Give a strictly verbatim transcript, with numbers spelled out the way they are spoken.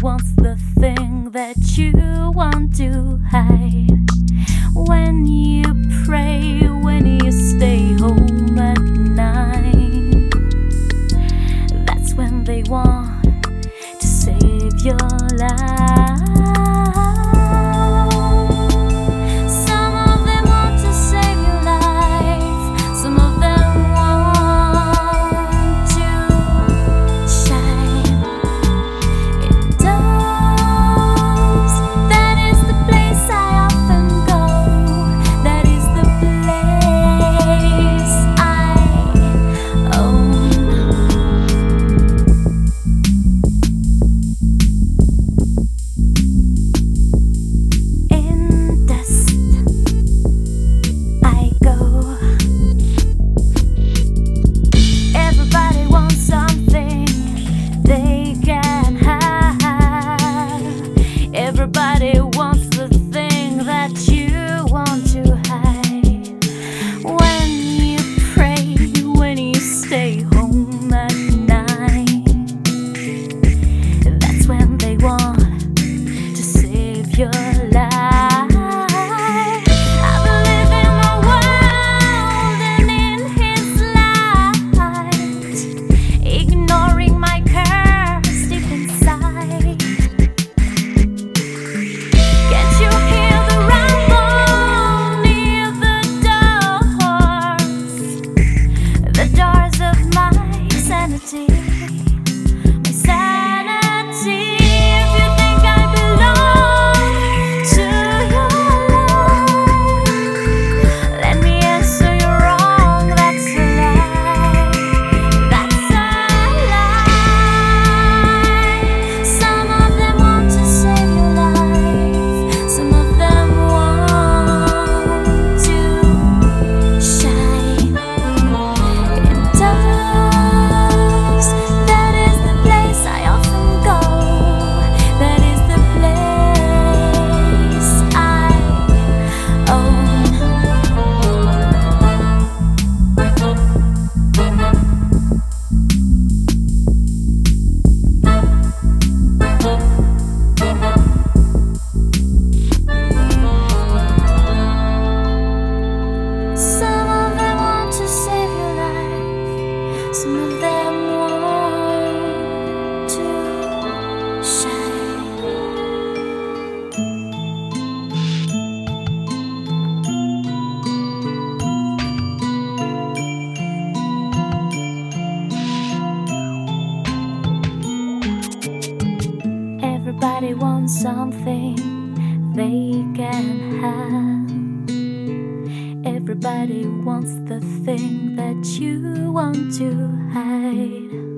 wants the thing that you want to hide. When you pray, when you stay home at night, that's when they want to save your life. Some of them want to save your life, some of them want to shine. It does. That is the place I often go. That is the place I own. In dust I go. Everybody wants something they can have. Everybody wants the thing that you want to hide. When you pray, when you stay home at night, that's when they want to save your life. I believe in my world and in his light, ignoring my curse deep inside. Can't you hear the rumble near the doors? The doors of my sanity, my sanity. If you think I belong to your life, let me answer you wrong. That's a lie. That's a lie. Some of them want to save your life, some of them want to shine. It does. That is the place I often go. That is the place I own. Some of them want to save your life, some of them want to shine. Everybody wants something they can have. Everybody wants the thing that you want to hide.